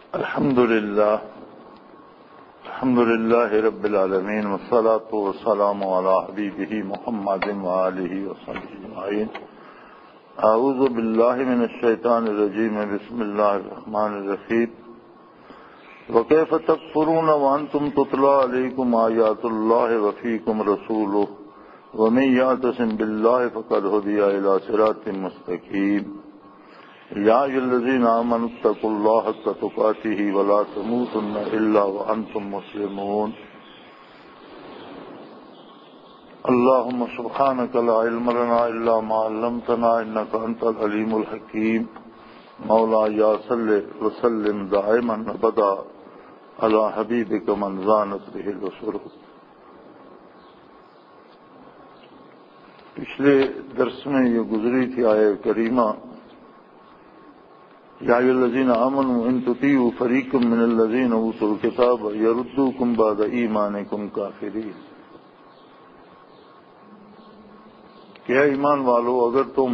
الحمد لله رب العالمين والصلاة والسلام على حبيبه محمد وآله وصحبه أجمعين. أعوذ بالله من الشيطان الرجيم. بسم الله الرحمن الرحيم. وكيف تكفرون وأنتم تتلى عليكم آيات الله وفيكم رسوله ومن يعتصم بالله فقد هدي إلى صراط مستقيم. يا أيها الذين آمنوا اتقوا الله حق تقاته ولا تموتن إلا وأنتم مسلمون. اللهم سبحانك لا علم لنا إلا ما علمتنا إنك أنت العليم الحكيم. مولاي صل وسلم دائما أبدا على حبيبك من زانت به البصر. پچھلے درس میں یہ گزری تھی آیہ کریمہ یا ایھا الذین آمنوا ان تطیعوا فریقا من الذین اوتوا الکتاب یردوکم بعد ایمانکم کافرین. کہ اے ایمان والو، اگر تم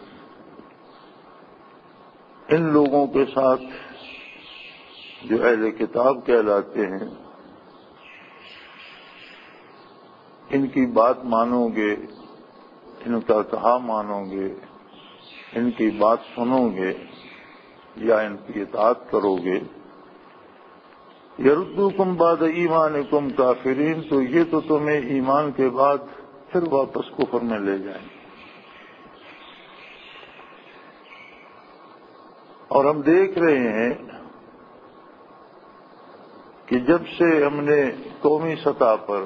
ان لوگوں کے ساتھ جو اہل کتاب کہلاتے ہیں ان کی بات مانو گے، ان کا کہا مانو گے، ان کی بات سنو گے یا ان کی اطاعت کرو گے، یردوکم بعد ایمانکم کافرین، تو یہ تو تمہیں ایمان کے بعد پھر واپس کفر میں لے جائیں گے. اور ہم دیکھ رہے ہیں کہ جب سے ہم نے قومی سطح پر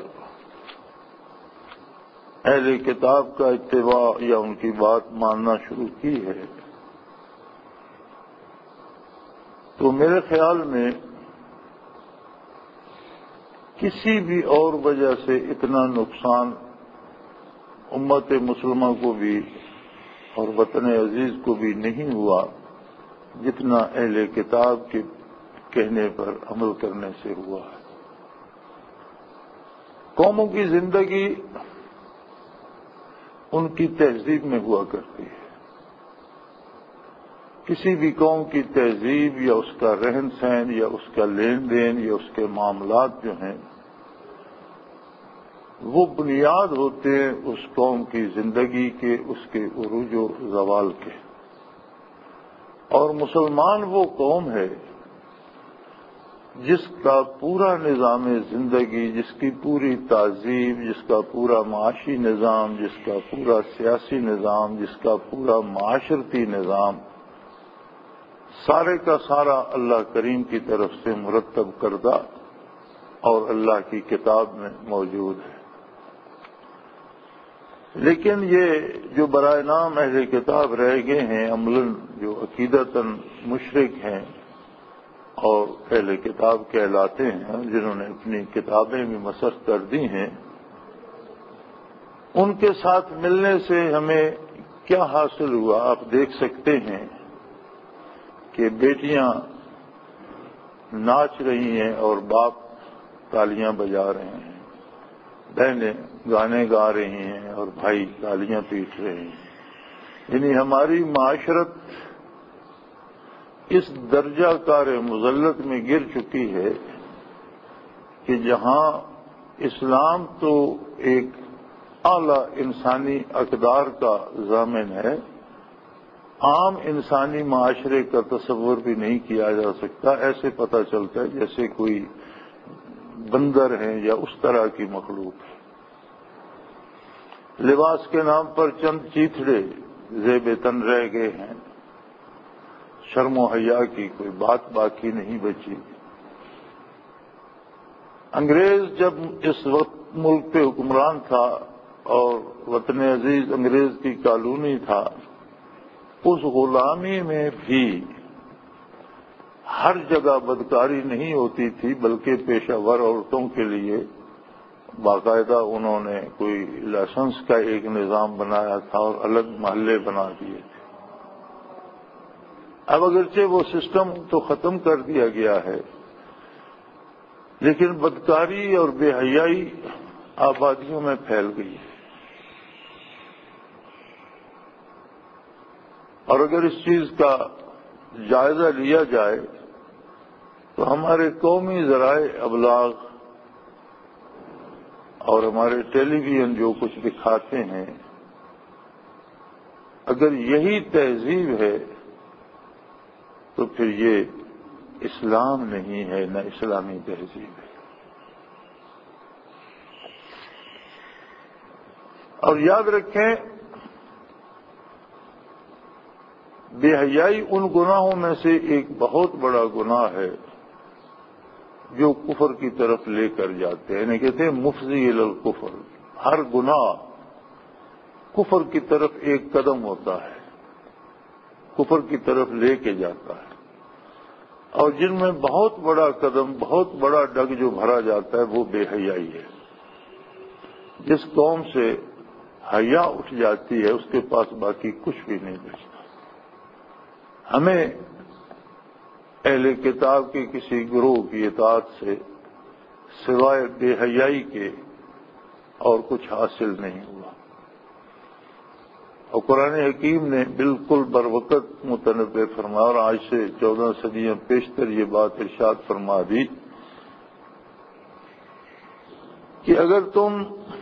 اہل کتاب کا اتباع یا ان کی بات ماننا شروع کی ہے تو میرے خیال میں کسی بھی اور وجہ سے اتنا نقصان امت مسلمہ کو بھی اور وطن عزیز کو بھی نہیں ہوا جتنا اہل کتاب کے کہنے پر عمل کرنے سے ہوا ہے. قوموں کی زندگی ان کی تہذیب میں ہوا کرتی ہے. کسی بھی قوم کی تہذیب یا اس کا رہن سہن یا اس کا لین دین یا اس کے معاملات جو ہیں وہ بنیاد ہوتے ہیں اس قوم کی زندگی کے، اس کے عروج و زوال کے. اور مسلمان وہ قوم ہے جس کا پورا نظام زندگی، جس کی پوری تہذیب، جس کا پورا معاشی نظام، جس کا پورا سیاسی نظام، جس کا پورا معاشرتی نظام سارے کا سارا اللہ کریم کی طرف سے مرتب کردہ اور اللہ کی کتاب میں موجود ہے. لیکن یہ جو برائے نام اہل کتاب رہ گئے ہیں، عملاً جو عقیدتاً مشرک ہیں اور اہل کتاب کہلاتے ہیں، جنہوں نے اپنی کتابیں بھی مسخ کر دی ہیں، ان کے ساتھ ملنے سے ہمیں کیا حاصل ہوا آپ دیکھ سکتے ہیں کہ بیٹیاں ناچ رہی ہیں اور باپ تالیاں بجا رہے ہیں، بہنیں گانے گا رہی ہیں اور بھائی تالیاں پیٹ رہے ہیں. یعنی ہماری معاشرت اس درجہ کار مذلت میں گر چکی ہے کہ جہاں اسلام تو ایک اعلی انسانی اقدار کا ضامن ہے، عام انسانی معاشرے کا تصور بھی نہیں کیا جا سکتا. ایسے پتہ چلتا ہے جیسے کوئی بندر ہیں یا اس طرح کی مخلوق ہے. لباس کے نام پر چند چیتھڑے زیب تن رہ گئے ہیں، شرم و حیا کی کوئی بات باقی نہیں بچی. انگریز جب اس وقت ملک پہ حکمران تھا اور وطن عزیز انگریز کی کالونی تھا، اس غلامی میں بھی ہر جگہ بدکاری نہیں ہوتی تھی، بلکہ پیشہ ور عورتوں کے لیے باقاعدہ انہوں نے کوئی لائسنس کا ایک نظام بنایا تھا اور الگ محلے بنا دیے تھے. اب اگرچہ وہ سسٹم تو ختم کر دیا گیا ہے، لیکن بدکاری اور بے حیائی آبادیوں میں پھیل گئی ہے. اور اگر اس چیز کا جائزہ لیا جائے تو ہمارے قومی ذرائع ابلاغ اور ہمارے ٹیلی ویژن جو کچھ دکھاتے ہیں، اگر یہی تہذیب ہے تو پھر یہ اسلام نہیں ہے، نہ اسلامی تہذیب ہے۔ اور یاد رکھیں، بے حیائی ان گناہوں میں سے ایک بہت بڑا گناہ ہے جو کفر کی طرف لے کر جاتے ہیں، یعنی کہتے ہیں مفضی الی الکفر۔ ہر گناہ کفر کی طرف ایک قدم ہوتا ہے، کفر کی طرف لے کے جاتا ہے، اور جن میں بہت بڑا قدم، بہت بڑا ڈگ جو بھرا جاتا ہے وہ بے حیائی ہے۔ جس قوم سے حیا اٹھ جاتی ہے اس کے پاس باقی کچھ بھی نہیں بچتا۔ ہمیں اہل کتاب کے کسی گروہ کی اطاعت سے سوائے بے حیائی کے اور کچھ حاصل نہیں ہوا، اور قرآن حکیم نے بالکل بروقت متنبع فرمایا، اور آج سے 14 صدیاں پیشتر یہ بات ارشاد فرما دی کہ اگر تم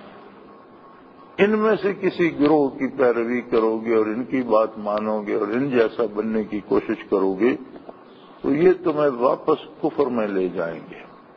ان میں سے کسی گروہ کی پیروی کرو گے اور ان کی بات مانو گے اور ان جیسا بننے کی کوشش کرو گے تو یہ تمہیں واپس کفر میں لے جائیں گے۔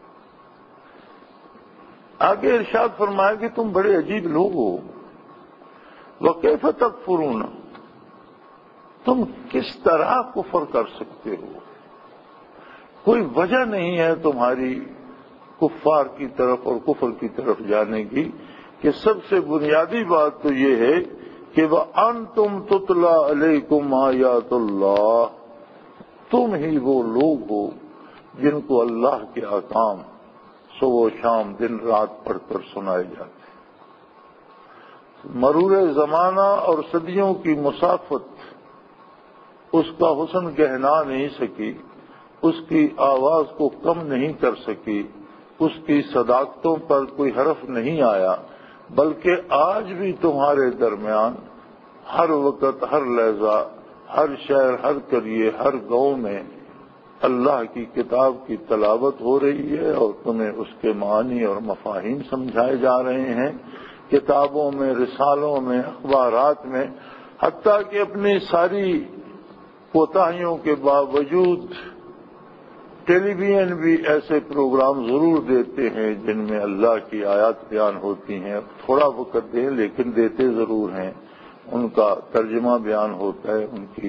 آگے ارشاد فرمایا کہ تم بڑے عجیب لوگ ہو، وَكَيْفَ تَكْفُرُونَ، تم کس طرح کفر کر سکتے ہو؟ کوئی وجہ نہیں ہے تمہاری کفار کی طرف اور کفر کی طرف جانے کی، کہ سب سے بنیادی بات تو یہ ہے کہ وَأَنْتُمْ تُتْلَى عَلَيْكُمْ آیات اللہ، تم ہی وہ لوگ ہو جن کو اللہ کے احکام صبح و شام دن رات پڑھ کر سنائے جاتے ہیں۔ مرور زمانہ اور صدیوں کی مسافت اس کا حسن گہنا نہیں سکی، اس کی آواز کو کم نہیں کر سکی، اس کی صداقتوں پر کوئی حرف نہیں آیا، بلکہ آج بھی تمہارے درمیان ہر وقت، ہر لحظہ، ہر شہر، ہر قریے، ہر گاؤں میں اللہ کی کتاب کی تلاوت ہو رہی ہے اور تمہیں اس کے معنی اور مفاہیم سمجھائے جا رہے ہیں، کتابوں میں، رسالوں میں، اخبارات میں، حتیٰ کہ اپنی ساری کوتاہیوں کے باوجود ٹیلی ویژن بھی ایسے پروگرام ضرور دیتے ہیں جن میں اللہ کی آیات بیان ہوتی ہیں، تھوڑا وقت دیں لیکن دیتے ضرور ہیں، ان کا ترجمہ بیان ہوتا ہے، ان کی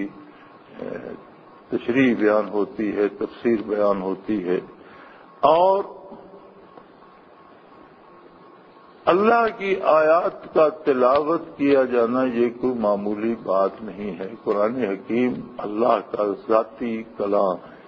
تشریح بیان ہوتی ہے، تفسیر بیان ہوتی ہے، اور اللہ کی آیات کا تلاوت کیا جانا یہ کوئی معمولی بات نہیں ہے۔ قرآن حکیم اللہ کا ذاتی کلام ہے۔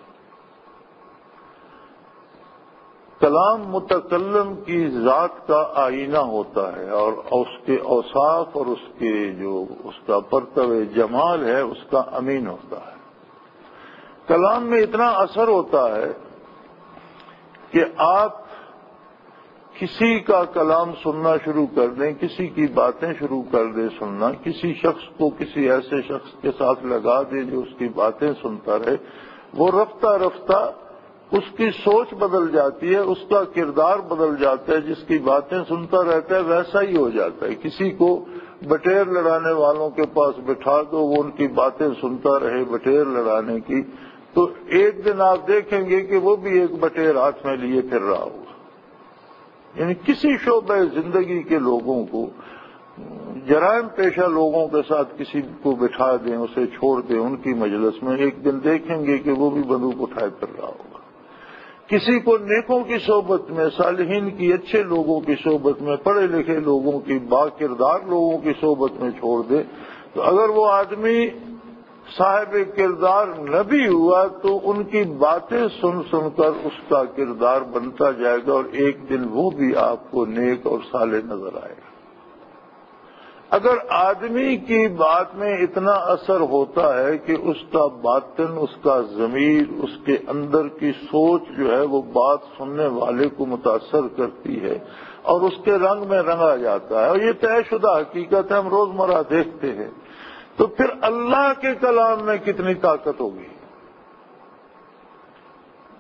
کلام متکلم کی ذات کا آئینہ ہوتا ہے، اور اس کے اوصاف اور اس کے جو اس کا پرتو جمال ہے اس کا امین ہوتا ہے۔ کلام میں اتنا اثر ہوتا ہے کہ آپ کسی کا کلام سننا شروع کر دیں، کسی کی باتیں شروع کر دیں سننا، کسی شخص کو کسی ایسے شخص کے ساتھ لگا دیں جو اس کی باتیں سنتا رہے، وہ رفتہ رفتہ اس کی سوچ بدل جاتی ہے، اس کا کردار بدل جاتا ہے، جس کی باتیں سنتا رہتا ہے ویسا ہی ہو جاتا ہے۔ کسی کو بٹیر لڑانے والوں کے پاس بٹھا دو، وہ ان کی باتیں سنتا رہے بٹیر لڑانے کی، تو ایک دن آپ دیکھیں گے کہ وہ بھی ایک بٹیر ہاتھ میں لیے پھر رہا ہوگا۔ یعنی کسی شعبہ زندگی کے لوگوں کو، جرائم پیشہ لوگوں کے ساتھ کسی کو بٹھا دیں، اسے چھوڑ دیں ان کی مجلس میں، ایک دن دیکھیں گے کہ وہ بھی بندوق اٹھائے پھر رہا ہوگا۔ کسی کو نیکوں کی صحبت میں، صالحین کی، اچھے لوگوں کی صحبت میں، پڑھے لکھے لوگوں کی، باکردار لوگوں کی صحبت میں چھوڑ دے، تو اگر وہ آدمی صاحب کردار نہ بھی ہوا تو ان کی باتیں سن سن کر اس کا کردار بنتا جائے گا، اور ایک دن وہ بھی آپ کو نیک اور صالح نظر آئے گا۔ اگر آدمی کی بات میں اتنا اثر ہوتا ہے کہ اس کا باطن، اس کا ضمیر، اس کے اندر کی سوچ جو ہے وہ بات سننے والے کو متاثر کرتی ہے اور اس کے رنگ میں رنگا جاتا ہے، اور یہ طے شدہ حقیقت ہے، ہم روزمرہ دیکھتے ہیں، تو پھر اللہ کے کلام میں کتنی طاقت ہوگی۔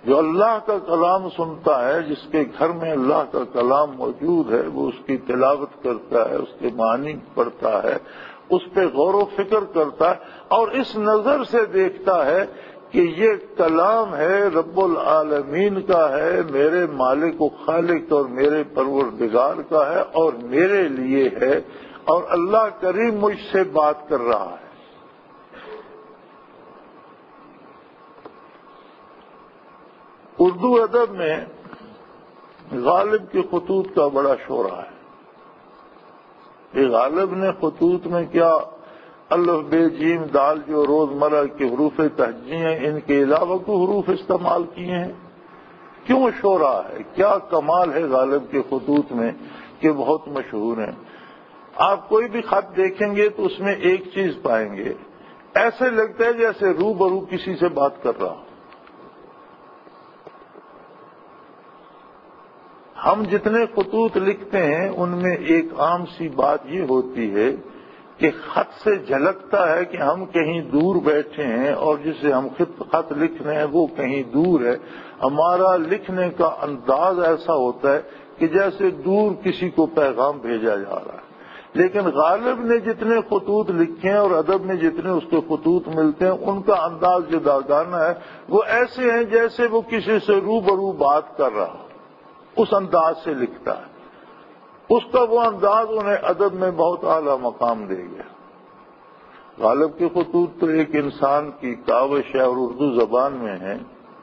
جو اللہ کا کلام سنتا ہے، جس کے گھر میں اللہ کا کلام موجود ہے، وہ اس کی تلاوت کرتا ہے، اس کے معنی پڑھتا ہے، اس پہ غور و فکر کرتا ہے اور اس نظر سے دیکھتا ہے کہ یہ کلام ہے رب العالمین کا ہے، میرے مالک و خالق اور میرے پروردگار کا ہے اور میرے لیے ہے، اور اللہ کریم مجھ سے بات کر رہا ہے۔ اردو ادب میں غالب کے خطوط کا بڑا شورا ہے۔ یہ غالب نے خطوط میں کیا الف بے جیم دال جو روزمرہ کے حروف تہجی ہیں، ان کے علاوہ کوئی حروف استعمال کیے ہیں؟ کیوں شورا ہے؟ کیا کمال ہے غالب کے خطوط میں کہ بہت مشہور ہیں؟ آپ کوئی بھی خط دیکھیں گے تو اس میں ایک چیز پائیں گے، ایسے لگتا ہے جیسے روبرو کسی سے بات کر رہا ہوں۔ ہم جتنے خطوط لکھتے ہیں ان میں ایک عام سی بات یہ ہوتی ہے کہ خط سے جھلکتا ہے کہ ہم کہیں دور بیٹھے ہیں اور جسے ہم خط لکھ رہے ہیں وہ کہیں دور ہے۔ ہمارا لکھنے کا انداز ایسا ہوتا ہے کہ جیسے دور کسی کو پیغام بھیجا جا رہا ہے۔ لیکن غالب نے جتنے خطوط لکھے ہیں اور ادب میں جتنے اس کے خطوط ملتے ہیں ان کا انداز جداگانہ ہے، وہ ایسے ہیں جیسے وہ کسی سے روبرو بات کر رہا ہو، اس انداز سے لکھتا ہے۔ اس کا وہ انداز انہیں ادب میں بہت اعلیٰ مقام دے گیا۔ غالب کے خطوط تو ایک انسان کی کاوش ہے اور اردو زبان میں ہے۔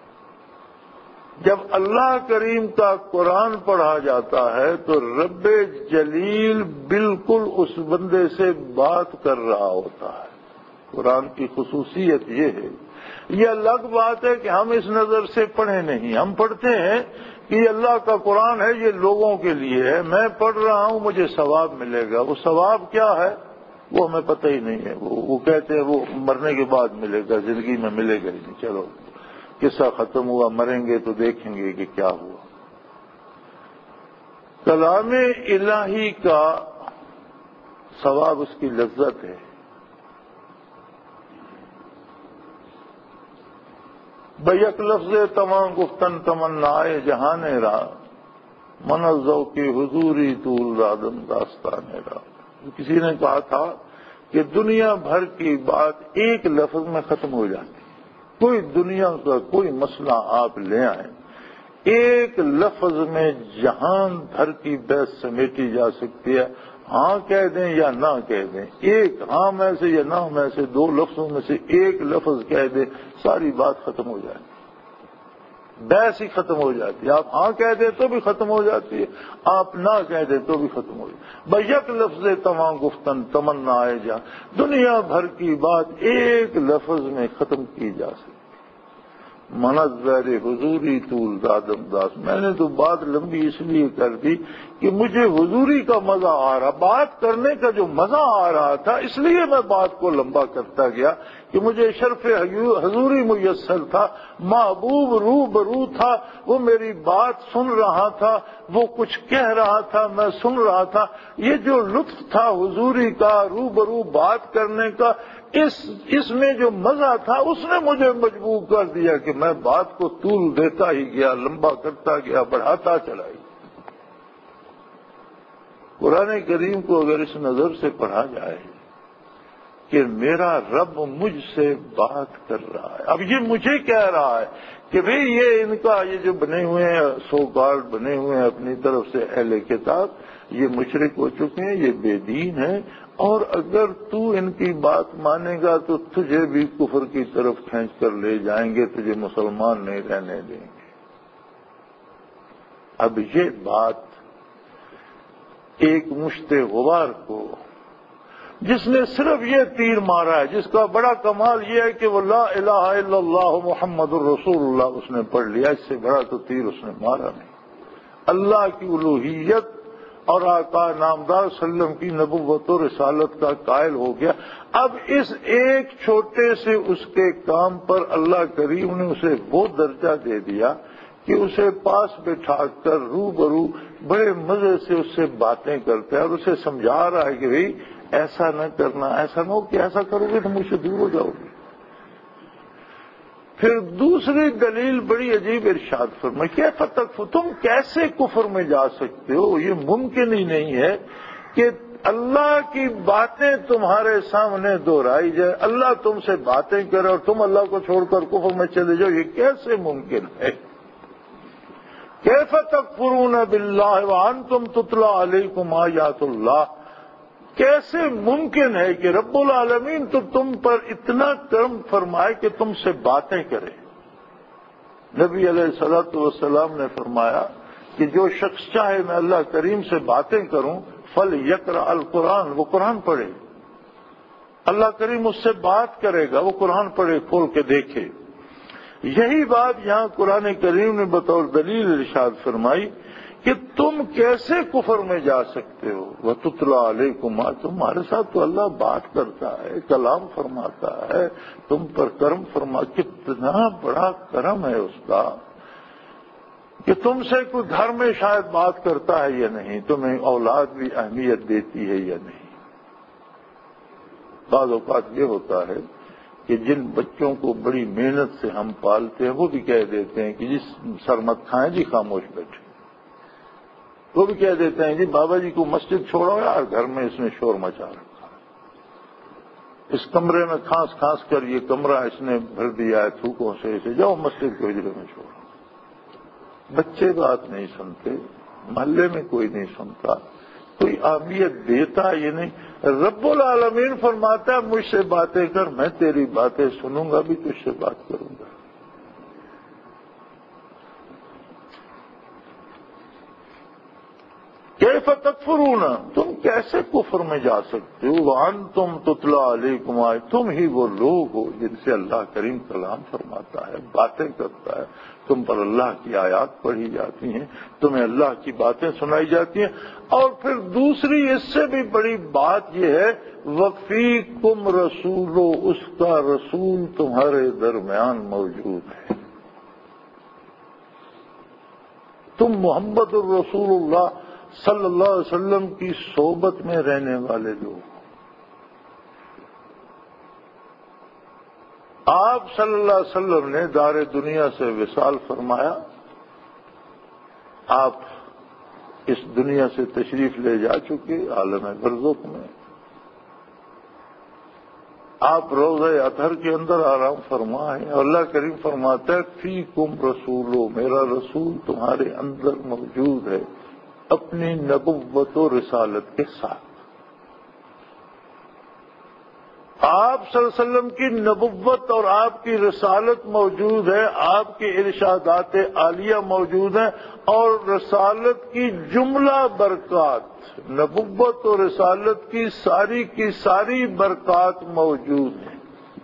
جب اللہ کریم کا قرآن پڑھا جاتا ہے تو رب جلیل بالکل اس بندے سے بات کر رہا ہوتا ہے۔ قرآن کی خصوصیت یہ ہے، یہ الگ بات ہے کہ ہم اس نظر سے پڑھیں نہیں، ہم پڑھتے ہیں کہ یہ اللہ کا قرآن ہے، یہ لوگوں کے لیے ہے، میں پڑھ رہا ہوں مجھے ثواب ملے گا۔ وہ ثواب کیا ہے وہ ہمیں پتہ ہی نہیں ہے۔ وہ کہتے ہیں وہ مرنے کے بعد ملے گا، زندگی میں ملے گا ہی نہیں۔ چلو قصہ ختم ہوا، مریں گے تو دیکھیں گے کہ کیا ہوا۔ کلام الہی کا ثواب اس کی لذت ہے۔ بیک لفظ تمام گفتن تمنائے جہان را، منزو کی حضوری طول رادم داستان را۔ کسی نے کہا تھا کہ دنیا بھر کی بات ایک لفظ میں ختم ہو جاتی ہے۔ کوئی دنیا کا کوئی مسئلہ آپ لے آئیں، ایک لفظ میں جہان بھر کی بحث سمیٹی جا سکتی ہے۔ ہاں کہہ دیں یا نہ کہہ دیں، ایک ہاں میں سے یا نہ میں سے، دو لفظوں میں سے ایک لفظ کہہ دیں، ساری بات ختم ہو جاتی ہے، بحث ہی ختم ہو جاتی ہے۔ آپ ہاں کہہ دیں تو بھی ختم ہو جاتی ہے، آپ نہ کہہ دیں تو بھی ختم ہو جاتی ہے۔ بیک لفظ تمام گفتن تمنا آئے جا، دنیا بھر کی بات ایک لفظ میں ختم کی جا سکتی۔ منظر حضوری طول دادم داس، میں نے تو بات لمبی اس لیے کر دی کہ مجھے حضوری کا مزہ آ رہا، بات کرنے کا جو مزہ آ رہا تھا، اس لیے میں بات کو لمبا کرتا گیا کہ مجھے شرف حضوری میسر تھا، محبوب روبرو تھا، وہ میری بات سن رہا تھا، وہ کچھ کہہ رہا تھا، میں سن رہا تھا۔ یہ جو لطف تھا حضوری کا، روبرو بات کرنے کا، اس میں جو مزہ تھا اس نے مجھے مجبور کر دیا کہ میں بات کو طول دیتا ہی گیا، لمبا کرتا گیا، بڑھاتا چلا گیا۔ قرآن کریم کو اگر اس نظر سے پڑھا جائے کہ میرا رب مجھ سے بات کر رہا ہے، اب یہ مجھے کہہ رہا ہے کہ بھئی یہ ان کا یہ جو بنے ہوئے ہیں سو کارڈ بنے ہوئے ہیں اپنی طرف سے اہل کتاب، یہ مشرک ہو چکے ہیں، یہ بے دین ہیں، اور اگر تو ان کی بات مانے گا تو تجھے بھی کفر کی طرف کھینچ کر لے جائیں گے، تجھے مسلمان نہیں رہنے دیں گے۔ اب یہ بات ایک مشت غبار کو، جس نے صرف یہ تیر مارا ہے، جس کا بڑا کمال یہ ہے کہ وہ لا الہ الا اللہ محمد الرسول اللہ اس نے پڑھ لیا، اس سے بڑا تو تیر اس نے مارا نہیں۔ اللہ کی الوہیت اور آقا نامدار صلی اللہ علیہ وسلم کی نبوت و رسالت کا قائل ہو گیا۔ اب اس ایک چھوٹے سے اس کے کام پر اللہ کریم نے اسے وہ درجہ دے دیا کہ اسے پاس بٹھا کر روبرو بڑے مزے سے اس سے باتیں کرتے ہیں اور اسے سمجھا رہا ہے کہ بھئی ایسا نہ کرنا، ایسا نہ ہو کہ ایسا کرو گے تو مجھ سے دور ہو جاؤ گے۔ پھر دوسری دلیل بڑی عجیب ارشاد فرمائی، کیف تکفر، تم کیسے کفر میں جا سکتے ہو؟ یہ ممکن ہی نہیں ہے کہ اللہ کی باتیں تمہارے سامنے دہرائی جائے، اللہ تم سے باتیں کرے اور تم اللہ کو چھوڑ کر کفر میں چلے جاؤ، یہ کیسے ممکن ہے؟ کیف تکفرون باللہ وانتم تتلی علیکم آیات اللہ، کیسے ممکن ہے کہ رب العالمین تو تم پر اتنا کرم فرمائے کہ تم سے باتیں کرے؟ نبی علیہ الصلوۃ والسلام نے فرمایا کہ جو شخص چاہے میں اللہ کریم سے باتیں کروں فلیقرأ القرآن، وہ قرآن پڑھے، اللہ کریم اس سے بات کرے گا، وہ قرآن پڑھے، کھول کے دیکھے۔ یہی بات یہاں قرآن کریم نے بطور دلیل ارشاد فرمائی کہ تم کیسے کفر میں جا سکتے ہو؟ وَتُتْلَىٰ عَلَيْكُمْ، تمہارے ساتھ تو اللہ بات کرتا ہے، کلام فرماتا ہے، تم پر کرم کتنا بڑا کرم ہے اس کا کہ تم سے کوئی گھر میں شاید بات کرتا ہے یا نہیں، تمہیں اولاد بھی اہمیت دیتی ہے یا نہیں۔ بعض اوقات یہ ہوتا ہے کہ جن بچوں کو بڑی محنت سے ہم پالتے ہیں وہ بھی کہہ دیتے ہیں کہ جی سر مت کھائیں جی، خاموش بیٹھے۔ وہ بھی کہہ دیتے ہیں جی بابا جی کو مسجد چھوڑو یار، گھر میں اس نے شور مچا رکھا ہے، اس کمرے میں کھانس کھانس کر یہ کمرہ اس نے بھر دیا ہے تھوکوں سے، اسے جاؤ مسجد کے حجرے میں چھوڑو۔ بچے بات نہیں سنتے، محلے میں کوئی نہیں سنتا، کوئی اہمیت دیتا یہ نہیں۔ رب العالمین فرماتا ہے مجھ سے باتیں کر، میں تیری باتیں سنوں گا بھی، تجھ سے بات کروں گا۔ کیف تکفرون، تم کیسے کفر میں جا سکتے ہو؟ وانتم تتلی علیکم، تم ہی وہ لوگ ہو جن سے اللہ کریم کلام فرماتا ہے، باتیں کرتا ہے، تم پر اللہ کی آیات پڑھی جاتی ہیں، تمہیں اللہ کی باتیں سنائی جاتی ہیں۔ اور پھر دوسری اس سے بھی بڑی بات یہ ہے وفیکم رسول، اس کا رسول تمہارے درمیان موجود ہے، تم محمد الرسول اللہ صلی اللہ علیہ وسلم کی صحبت میں رہنے والے لوگ، آپ صلی اللہ علیہ وسلم نے دار دنیا سے وصال فرمایا، آپ اس دنیا سے تشریف لے جا چکے عالم برزخ میں، آپ روضہ اطہر کے اندر آرام فرما ہے، اور اللہ کریم فرماتا ہے فیکم رسولو، میرا رسول تمہارے اندر موجود ہے اپنی نبوت و رسالت کے ساتھ۔ آپ صلی اللہ علیہ وسلم کی نبوت اور آپ کی رسالت موجود ہے، آپ کے ارشادات عالیہ موجود ہیں، اور رسالت کی جملہ برکات، نبوت اور رسالت کی ساری برکات موجود ہیں۔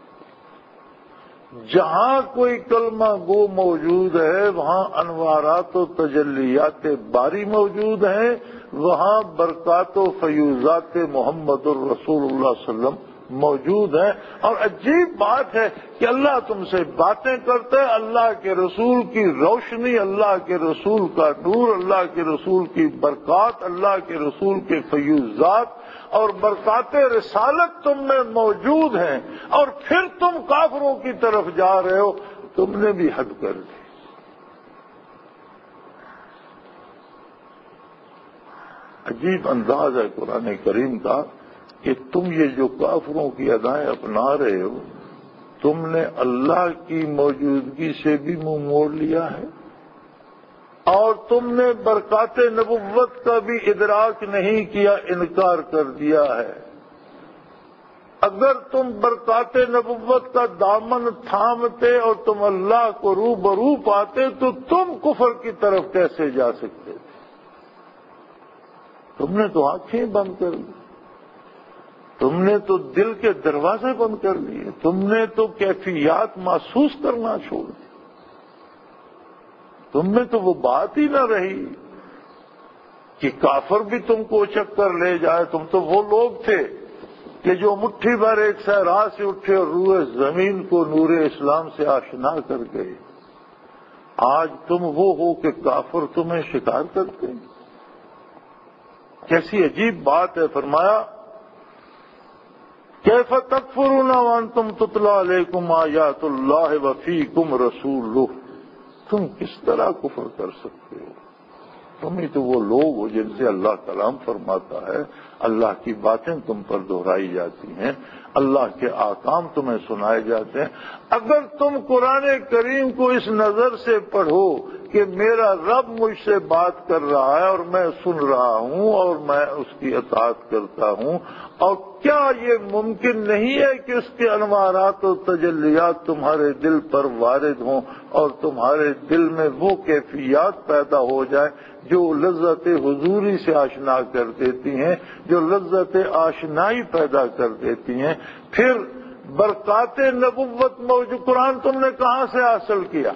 جہاں کوئی کلمہ گو موجود ہے وہاں انوارات و تجلیات باری موجود ہیں، وہاں برکات و فیوزات محمد الرسول اللہ صلی اللہ علیہ وسلم موجود ہیں۔ اور عجیب بات ہے کہ اللہ تم سے باتیں کرتا ہے، اللہ کے رسول کی روشنی، اللہ کے رسول کا نور، اللہ کے رسول کی برکات، اللہ کے رسول کے فیوزات اور برکات رسالت تم میں موجود ہیں، اور پھر تم کافروں کی طرف جا رہے ہو، تم نے بھی حد کر دی۔ عجیب انداز ہے قرآن کریم کا کہ تم یہ جو کافروں کی ادائیں اپنا رہے ہو، تم نے اللہ کی موجودگی سے بھی منہ موڑ لیا ہے، اور تم نے برکات نبوت کا بھی ادراک نہیں کیا، انکار کر دیا ہے۔ اگر تم برکات نبوت کا دامن تھامتے اور تم اللہ کو روبرو پاتے تو تم کفر کی طرف کیسے جا سکتے تھے؟ تم نے تو آنکھیں بند کر لی، تم نے تو دل کے دروازے بند کر لیے، تم نے تو کیفیات محسوس کرنا چھوڑ دیا، تم میں تو وہ بات ہی نہ رہی کہ کافر بھی تم کو اچک کر لے جائے۔ تم تو وہ لوگ تھے کہ جو مٹھی بھر ایک صحرا سے اٹھے اور روئے زمین کو نور اسلام سے آشنا کر گئے۔ آج تم وہ ہو کہ کافر تمہیں شکار کرتے ہیں۔ کیسی عجیب بات ہے۔ فرمایا کیف تکفرون وانتم تتلی علیکم آیات اللہ وفیکم رسولہ، تم کس طرح کفر کر سکتے ہو؟ تم ہی تو وہ لوگ ہو جن سے اللہ کلام فرماتا ہے، اللہ کی باتیں تم پر دہرائی جاتی ہیں، اللہ کے احکام تمہیں سنائے جاتے ہیں۔ اگر تم قرآن کریم کو اس نظر سے پڑھو کہ میرا رب مجھ سے بات کر رہا ہے اور میں سن رہا ہوں اور میں اس کی اطاعت کرتا ہوں، اور کیا یہ ممکن نہیں ہے کہ اس کے انوارات و تجلیات تمہارے دل پر وارد ہوں اور تمہارے دل میں وہ کیفیات پیدا ہو جائے جو لذت حضوری سے آشنا کر دیتی ہیں، جو لذت آشنائی پیدا کر دیتی ہیں؟ پھر برکات نبوت موجود قرآن تم نے کہاں سے حاصل کیا؟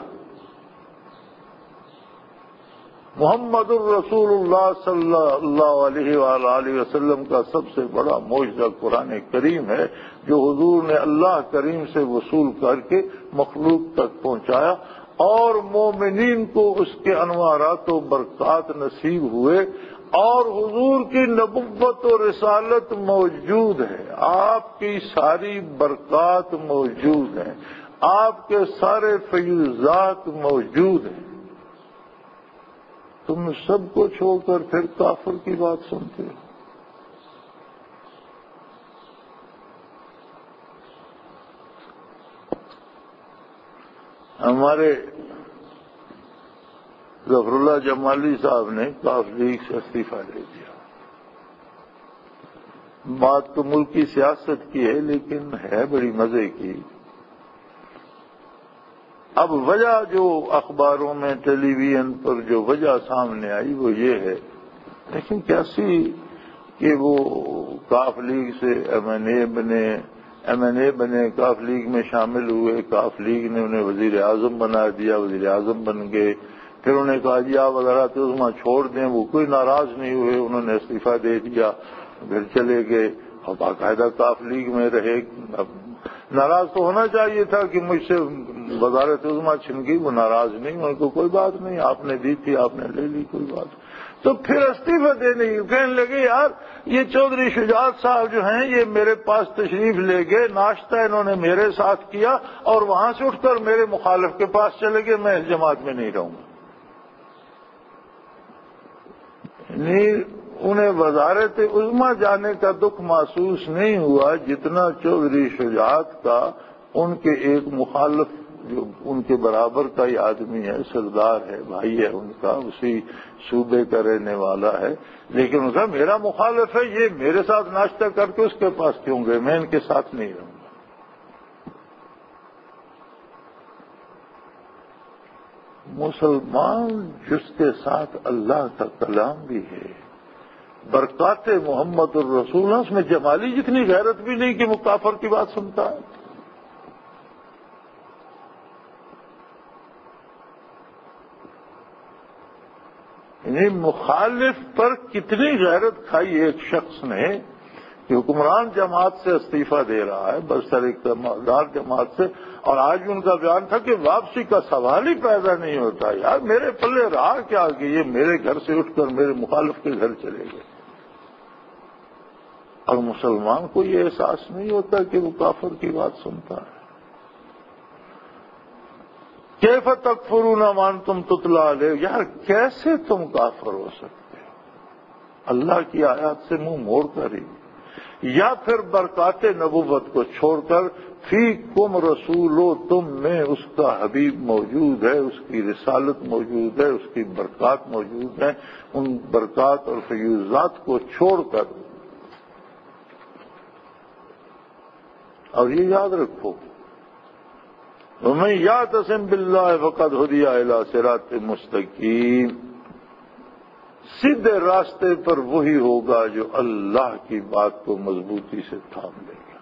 محمد الرسول اللہ صلی اللہ علیہ وآلہ وسلم کا سب سے بڑا معجزہ قرآن کریم ہے، جو حضور نے اللہ کریم سے وصول کر کے مخلوق تک پہنچایا، اور مومنین کو اس کے انوارات و برکات نصیب ہوئے، اور حضور کی نبوت و رسالت موجود ہے، آپ کی ساری برکات موجود ہیں، آپ کے سارے فیوزات موجود ہیں، تم سب کو چھوڑ کر پھر کافر کی بات سنتے ہو۔ ہمارے ظفر اللہ جمالی صاحب نے کاف لیگ سے استعفیٰ دے دیا۔ بات تو ملک کی سیاست کی ہے لیکن ہے بڑی مزے کی۔ اب وجہ جو اخباروں میں ٹیلی ویژن پر جو وجہ سامنے آئی وہ یہ ہے، لیکن کیسی کہ وہ کاف لیگ سے ایم این اے بنے، کاف لیگ میں شامل ہوئے، کاف لیگ نے انہیں وزیر اعظم بنا دیا، وزیر اعظم بن گئے، پھر انہیں کہا جی آپ وزارت عظمیٰ چھوڑ دیں، وہ کوئی ناراض نہیں ہوئے، انہوں نے استعفیٰ دے دیا، پھر چلے گئے اور باقاعدہ کاف لیگ میں رہے۔ ناراض تو ہونا چاہیے تھا کہ مجھ سے وزارت عظمیٰ چھن گئی، وہ ناراض نہیں، ان کو کوئی بات نہیں، آپ نے دی تھی آپ نے لے لی، کوئی بات۔ تو پھر استعفیٰ دینے کی کہنے لگے یار یہ چودھری شجاعت صاحب جو ہیں یہ میرے پاس تشریف لے گئے، ناشتہ انہوں نے میرے ساتھ کیا اور وہاں سے اٹھ کر میرے مخالف کے پاس چلے گئے، میں اس جماعت میں نہیں رہوں گا۔ انہیں وزارت عظمیٰ جانے کا دکھ محسوس نہیں ہوا جتنا چودھری شجاعت کا ان کے ایک مخالف جو ان کے برابر کا ہی آدمی ہے، سردار ہے، بھائی ہے ان کا، اسی صوبے کا رہنے والا ہے، لیکن ان کا میرا مخالف ہے، یہ میرے ساتھ ناشتہ کر کے اس کے پاس کیوں گئے، میں ان کے ساتھ نہیں رہوں گا۔ مسلمان جس کے ساتھ اللہ کا کلام بھی ہے، برکات محمد الرسول، اس میں جمالی جتنی غیرت بھی نہیں کہ وہ کافر کی بات سنتا ہے۔ یعنی مخالف پر کتنی غیرت کھائی ایک شخص نے کہ حکمران جماعت سے استعفیٰ دے رہا ہے، برسر اقتدار جماعت سے، اور آج ان کا بیان تھا کہ واپسی کا سوال ہی پیدا نہیں ہوتا۔ یار میرے پلے رہا کیا کہ یہ میرے گھر سے اٹھ کر میرے مخالف کے گھر چلے گئے، اور مسلمان کو یہ احساس نہیں ہوتا کہ وہ کافر کی بات سنتا ہے۔ کیف تکفرون وانتم تتلی علیکم، یار کیسے تم کافر ہو سکتے ہو اللہ کی آیات سے منہ موڑ کر ہی، یا پھر برکات نبوت کو چھوڑ کر فیکم رسولو، تم میں اس کا حبیب موجود ہے، اس کی رسالت موجود ہے، اس کی برکات موجود ہے، ان برکات اور فیوزات کو چھوڑ کر۔ اور یہ یاد رکھو، وَمَن يَعْتَصِم بِاللَّهِ فَقَدْ هُدِیَ إِلَىٰ صِرَاطٍ مُسْتَقِیمٍ، سیدھے راستے پر وہی ہوگا جو اللہ کی بات کو مضبوطی سے تھام لے گا۔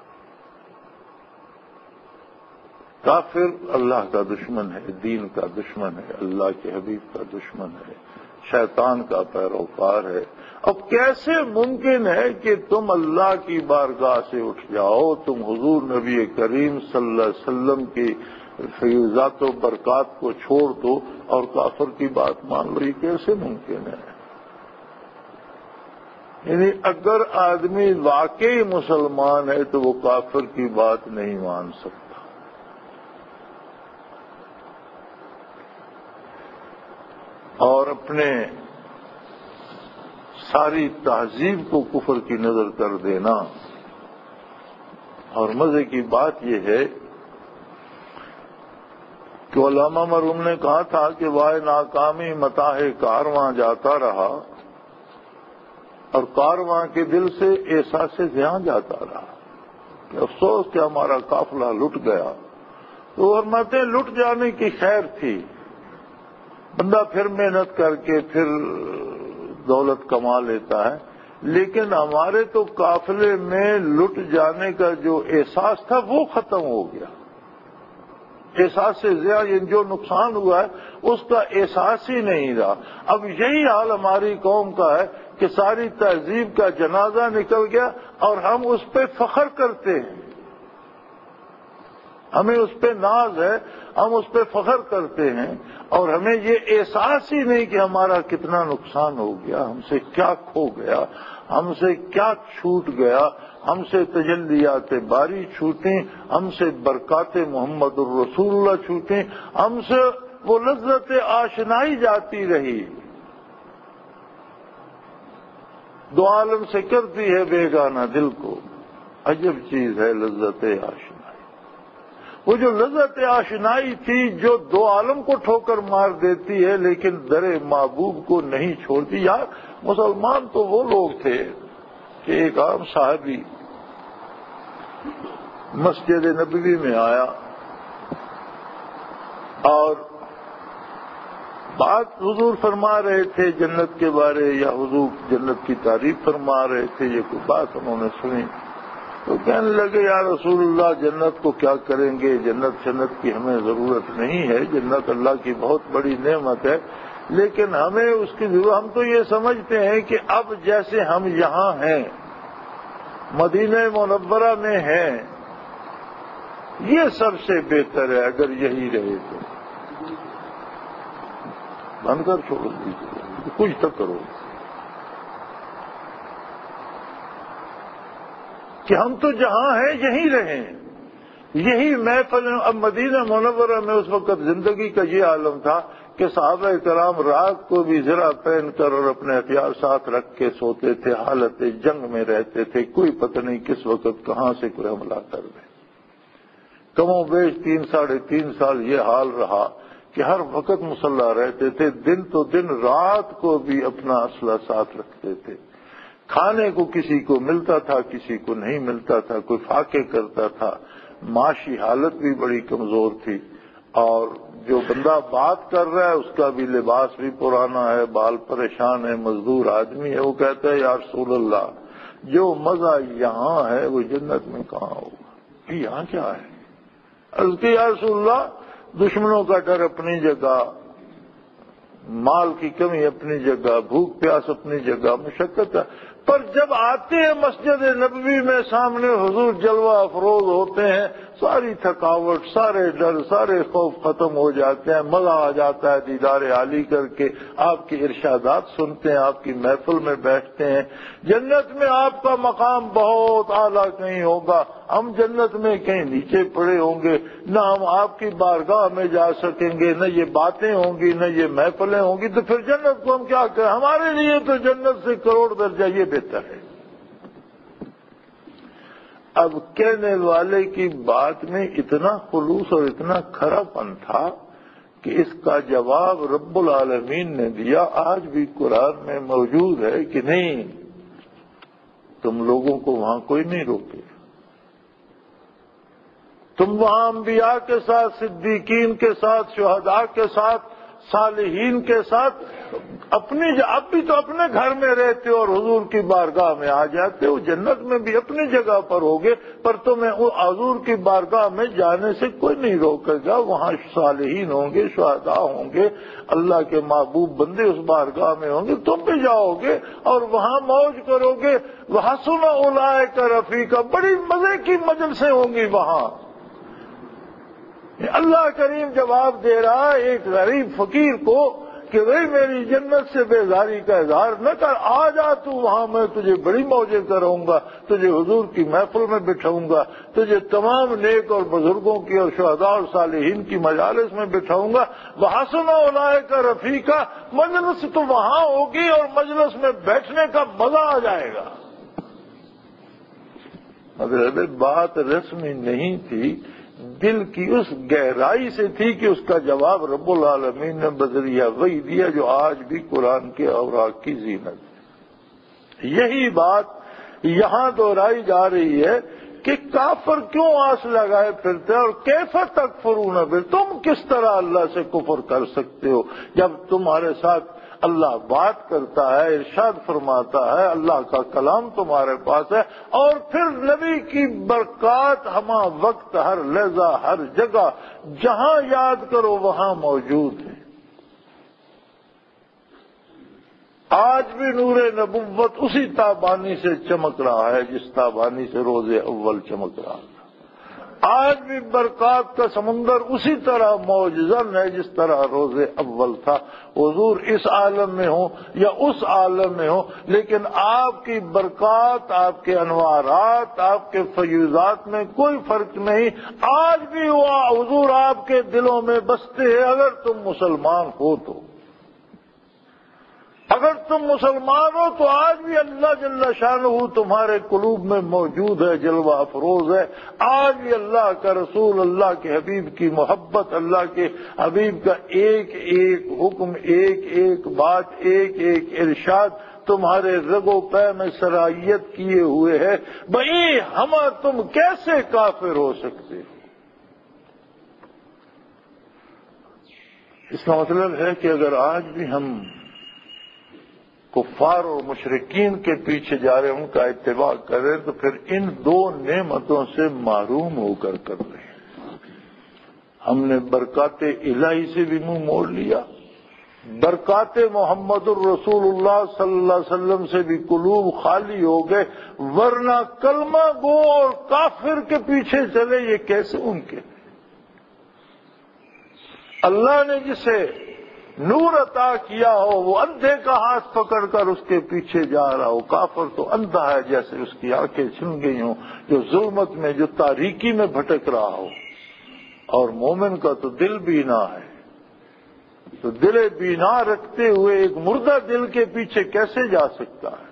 کافر اللہ کا دشمن ہے، دین کا دشمن ہے، اللہ کے حبیب کا دشمن ہے، شیطان کا پیروکار ہے۔ اب کیسے ممکن ہے کہ تم اللہ کی بارگاہ سے اٹھ جاؤ، تم حضور نبی کریم صلی اللہ علیہ وسلم کی فیوزات و برکات کو چھوڑ دو اور کافر کی بات مان لو، یہ کیسے ممکن ہے؟ یعنی اگر آدمی واقعی مسلمان ہے تو وہ کافر کی بات نہیں مان سکتا. اور اپنے ساری تہذیب کو کفر کی نظر کر دینا. اور مزے کی بات یہ ہے کہ علامہ مرحوم نے کہا تھا کہ وائے ناکامی متاع کارواں جاتا رہا اور کارواں کے دل سے احساس زیاں جاتا رہا کہ افسوس کہ ہمارا قافلہ لٹ گیا. تو فرماتے ہیں لٹ جانے کی خیر تھی، بندہ پھر محنت کر کے پھر دولت کما لیتا ہے، لیکن ہمارے تو قافلے میں لٹ جانے کا جو احساس تھا وہ ختم ہو گیا. احساس سے زیادہ جو نقصان ہوا ہے اس کا احساس ہی نہیں رہا. اب یہی حال ہماری قوم کا ہے کہ ساری تہذیب کا جنازہ نکل گیا اور ہم اس پہ فخر کرتے ہیں، ہمیں اس پہ ناز ہے، ہم اس پہ فخر کرتے ہیں اور ہمیں یہ احساس ہی نہیں کہ ہمارا کتنا نقصان ہو گیا، ہم سے کیا کھو گیا، ہم سے کیا چھوٹ گیا، ہم سے تجلیات باری چھوٹیں، ہم سے برکات محمد الرسول اللہ چھوٹیں، ہم سے وہ لذت آشنائی جاتی رہی. دو عالم سے کرتی ہے بیگانہ دل کو، عجب چیز ہے لذت آشنائی. وہ جو لذت آشنائی تھی جو دو عالم کو ٹھوکر مار دیتی ہے لیکن در محبوب کو نہیں چھوڑتی. یار مسلمان تو وہ لوگ تھے کہ ایک عام صحابی مسجد نبوی میں آیا اور بات حضور فرما رہے تھے جنت کے بارے، یا حضور جنت کی تعریف فرما رہے تھے، یہ کوئی بات انہوں نے سنی تو کہنے لگے یا رسول اللہ جنت کو کیا کریں گے، جنت کی ہمیں ضرورت نہیں ہے، جنت اللہ کی بہت بڑی نعمت ہے، لیکن ہمیں اس کی ضرورت، ہم تو یہ سمجھتے ہیں کہ اب جیسے ہم یہاں ہیں مدینہ منورہ میں ہیں یہ سب سے بہتر ہے، اگر یہی رہے تو بند کر چھوڑ دیجیے، کچھ تو کرو کہ ہم تو جہاں ہیں یہیں رہیں، یہی محفل. اب مدینہ منورہ میں اس وقت زندگی کا یہ عالم تھا کہ صحابہ کرام رات کو بھی زرہ پہن کر اور اپنے ہتھیار ساتھ رکھ کے سوتے تھے، حالت جنگ میں رہتے تھے، کوئی پتہ نہیں کس وقت کہاں سے کوئی حملہ کر دے. کم و بیش 3-3.5 سال یہ حال رہا کہ ہر وقت مسلح رہتے تھے، دن تو دن رات کو بھی اپنا اسلحہ ساتھ رکھتے تھے. کھانے کو کسی کو ملتا تھا کسی کو نہیں ملتا تھا، کوئی فاقے کرتا تھا، معاشی حالت بھی بڑی کمزور تھی، اور جو بندہ بات کر رہا ہے اس کا بھی لباس بھی پرانا ہے، بال پریشان ہے، مزدور آدمی ہے، وہ کہتا ہے یا رسول اللہ جو مزہ یہاں ہے وہ جنت میں کہاں ہوگا، یہاں کیا ہے؟ عرض کی یا رسول اللہ دشمنوں کا ڈر اپنی جگہ، مال کی کمی اپنی جگہ، بھوک پیاس اپنی جگہ، مشقت ہے، پر جب آتے ہیں مسجد نبوی میں سامنے حضور جلوہ افروز ہوتے ہیں، ساری تھکاوٹ، سارے ڈر، سارے خوف ختم ہو جاتے ہیں، مزہ آ جاتا ہے دیدار عالی کر کے، آپ کی ارشادات سنتے ہیں، آپ کی محفل میں بیٹھتے ہیں. جنت میں آپ کا مقام بہت اعلیٰ کہیں ہوگا، ہم جنت میں کہیں نیچے پڑے ہوں گے، نہ ہم آپ کی بارگاہ میں جا سکیں گے، نہ یہ باتیں ہوں گی، نہ یہ محفلیں ہوں گی، تو پھر جنت کو ہم کیا کریں؟ ہمارے لیے تو جنت سے کروڑ درجہ یہ بہتر ہے. اب کہنے والے کی بات میں اتنا خلوص اور اتنا کھرا پن تھا کہ اس کا جواب رب العالمین نے دیا. آج بھی قرآن میں موجود ہے کہ نہیں تم لوگوں کو وہاں کوئی نہیں روکے، تم وہاں انبیاء کے ساتھ، صدیقین کے ساتھ، شہداء کے ساتھ، صالحین کے ساتھ اب بھی تو اپنے گھر میں رہتے ہو اور حضور کی بارگاہ میں آ جاتے ہو، جنت میں بھی اپنی جگہ پر ہوگے، پر تمہیں حضور کی بارگاہ میں جانے سے کوئی نہیں روکے گا. وہاں صالحین ہوں گے، شہداء ہوں گے، اللہ کے محبوب بندے اس بارگاہ میں ہوں گے، تم بھی جاؤ گے اور وہاں موج کرو گے. وحسن اولئک رفیقا، بڑی مزے کی مجلسیں ہوں گی وہاں. اللہ کریم جواب دے رہا ہے ایک غریب فقیر کو کہ بھئی میری جنت سے بیزاری کا اظہار نہ کر، آ جا تو وہاں، میں تجھے بڑی موجیں کراؤں گا، تجھے حضور کی محفل میں بٹھاؤں گا، تجھے تمام نیک اور بزرگوں کی اور شہداء اور صالحین کی مجالس میں بٹھاؤں گا، وحسن اولئک رفیقا، مجلس تو وہاں ہوگی اور مجلس میں بیٹھنے کا مزہ آ جائے گا۔ مگر بات رسمی نہیں تھی، دل کی اس گہرائی سے تھی کہ اس کا جواب رب العالمین نے بذریعہ وحی دیا، جو آج بھی قرآن کے اوراق کی زینت ہے۔ یہی بات یہاں دہرائی جا رہی ہے کہ کافر کیوں آس لگائے پھرتے اور کیف تکفرون بہ، تم کس طرح اللہ سے کفر کر سکتے ہو جب تمہارے ساتھ اللہ بات کرتا ہے، ارشاد فرماتا ہے، اللہ کا کلام تمہارے پاس ہے، اور پھر نبی کی برکات ہمہ وقت، ہر لحظہ، ہر جگہ، جہاں یاد کرو وہاں موجود ہے۔ آج بھی نور نبوت اسی تابانی سے چمک رہا ہے جس تابانی سے روز اول چمک رہا تھا۔ آج بھی برکات کا سمندر اسی طرح موجزن ہے جس طرح روز اول تھا۔ حضور اس عالم میں ہوں یا اس عالم میں ہوں، لیکن آپ کی برکات، آپ کے انوارات، آپ کے فیوزات میں کوئی فرق نہیں۔ آج بھی وہ حضور آپ کے دلوں میں بستے ہیں، اگر تم مسلمان ہو تو۔ اگر تم مسلمان ہو تو آج بھی اللہ جل شانہ تمہارے قلوب میں موجود ہے، جلوہ افروز ہے۔ آج بھی اللہ کا رسول، اللہ کے حبیب کی محبت، اللہ کے حبیب کا ایک ایک حکم، ایک ایک بات، ایک ایک ارشاد تمہارے رگ و پے میں سرائیت کیے ہوئے ہے۔ بھئی ہم تم کیسے کافر ہو سکتے ہو؟ اس کا مطلب ہے کہ اگر آج بھی ہم کفار اور مشرکین کے پیچھے جا رہے ہیں، ان کا اتباع کر رہے ہیں، تو پھر ان دو نعمتوں سے محروم ہو کر رہے ہیں۔ ہم نے برکات الہی سے بھی منہ موڑ لیا، برکات محمد الرسول اللہ صلی اللہ علیہ وسلم سے بھی قلوب خالی ہو گئے، ورنہ کلمہ گو اور کافر کے پیچھے چلے یہ کیسے ممکن؟ اللہ نے جسے نور عطا کیا ہو وہ اندھے کا ہاتھ پکڑ کر اس کے پیچھے جا رہا ہو۔ کافر تو اندھا ہے جیسے اس کی آنکھیں چھن گئی ہوں، جو ظلمت میں، جو تاریکی میں بھٹک رہا ہو، اور مومن کا تو دل بینا ہے، تو دل بینا رکھتے ہوئے ایک مردہ دل کے پیچھے کیسے جا سکتا ہے؟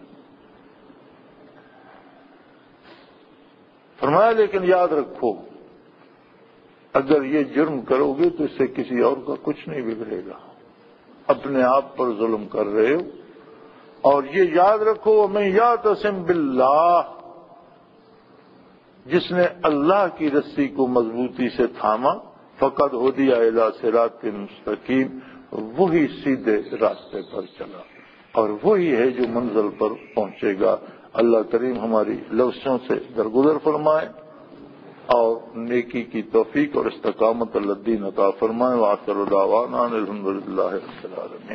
فرمایا لیکن یاد رکھو، اگر یہ جرم کرو گے تو اس سے کسی اور کا کچھ نہیں بگڑے گا، اپنے آپ پر ظلم کر رہے ہو۔ اور یہ یاد رکھو وَمَن یعتصم باللہ، جس نے اللہ کی رسی کو مضبوطی سے تھاما، فقد ہدی الی صراط مستقیم، وہی سیدھے راستے پر چلا اور وہی ہے جو منزل پر پہنچے گا۔ اللہ کریم ہماری لفظوں سے درگزر فرمائے اور نیکی کی توفیق اور استقامت الدین عطا فرمائے۔ وآخر دعوانا الحمدللہ رب العالمین۔